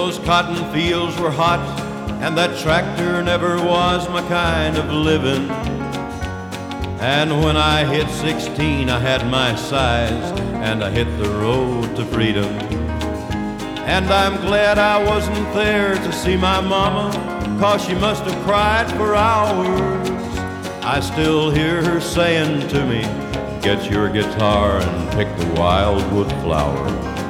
those cotton fields were hot, and that tractor never was my kind of living. And when I hit 16, I had my size, and I hit the road to freedom. And I'm glad I wasn't there to see my mama, 'cause she must have cried for hours. I still hear her saying to me, "Get your guitar and pick the wildwood flower."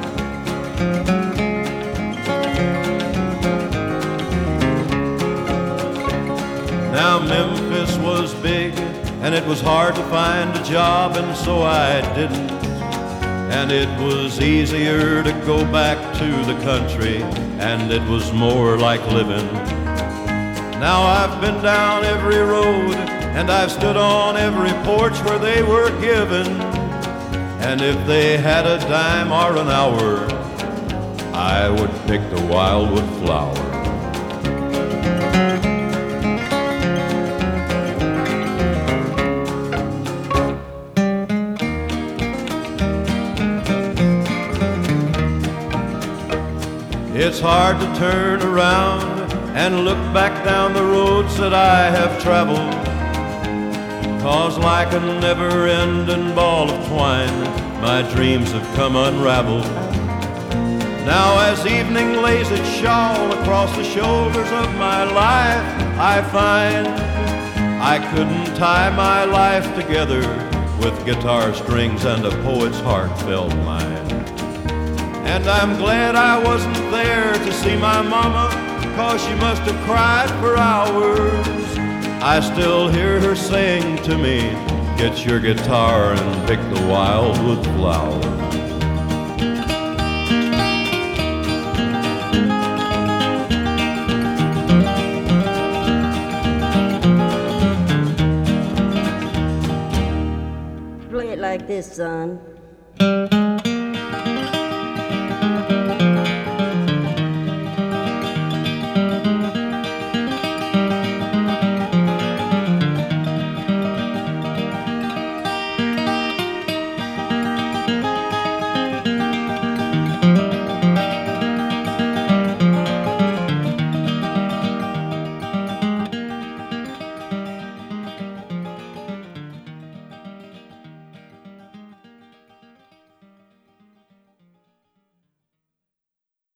Now Memphis was big, and it was hard to find a job, and so I didn't. And it was easier to go back to the country, and it was more like living. Now I've been down every road, and I've stood on every porch where they were given. And if they had a dime or an hour, I would pick the wildwood flower. It's hard to turn around and look back down the roads that I have traveled, 'cause like a never-ending ball of twine, my dreams have come unraveled. Now as evening lays its shawl across the shoulders of my life, I find I couldn't tie my life together with guitar strings and a poet's heartfelt mind. And I'm glad I wasn't there to see my mama, 'cause she must have cried for hours. I still hear her saying to me, "Get your guitar and pick the wildwood flower." Play it like this, son.